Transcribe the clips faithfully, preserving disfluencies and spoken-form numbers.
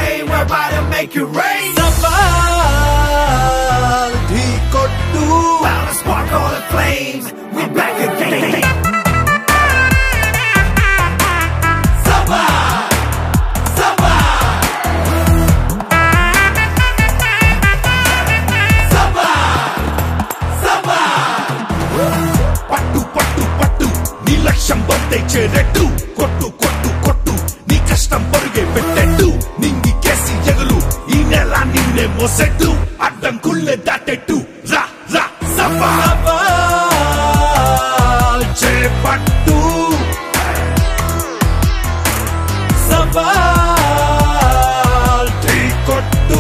flame, we're about to make it rain. Sabal dhi kottu, Bound to spark all the flames, we back again. Sabal, Sabal, Sabal, Sabal. పట్టు పట్టు పట్టు నీ లక్ష్యం బందే చేరెట్టు, కొట్టు కొట్టు కొట్టు నీ కష్టం పరుగే పెట్టెట్టు, నింగి కేసి ఎగురు ఈ నెల నిన్నే మోసెట్టు, అడ్డంకుల్లే దాటెట్టు రా రా సవాల్ చేపట్టు, సవాల్ ఢీ కొట్టు.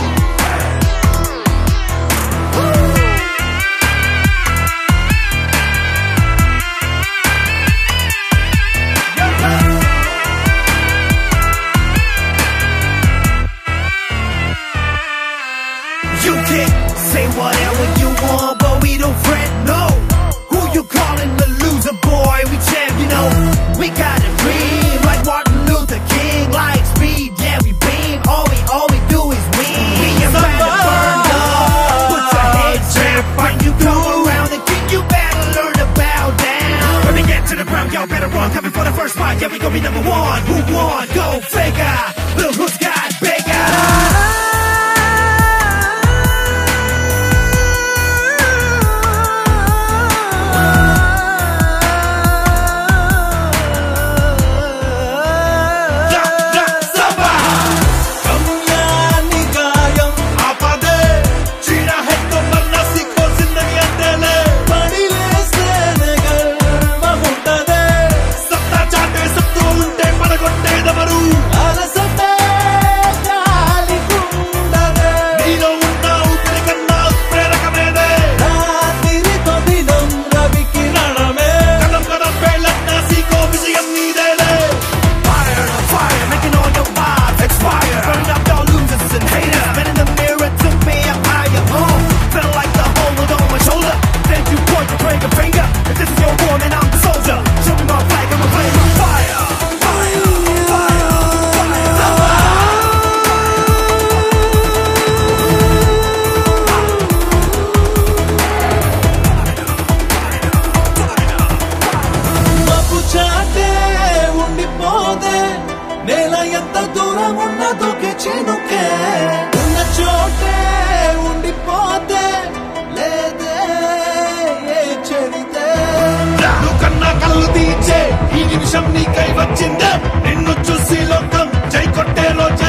You can say whatever you want, but we don't fret, no. Who you calling the loser, boy? We champ, you know. We got a dream, like Martin Luther King, like speed, yeah, we beam. All we, all we do is win. We about to burn up, put your head down. When you come around the king, you better learn to bow down. When we get to the ground, y'all better run. Coming for the first spot, yeah, we gon' be number one. Who won? Go figure. Look who's got bigger. నేల ఎంత దూరం ఉన్నదో చినుకే ఉన్న చోటే ఉండిపోతే లేదే ఏ చరితే, నువ్వు కన్నా కళ్ళు తీర్చే ఈ నిమిషం నీకై వచ్చిందే, నిన్ను చూసి లోకం జై కొట్టే రోజు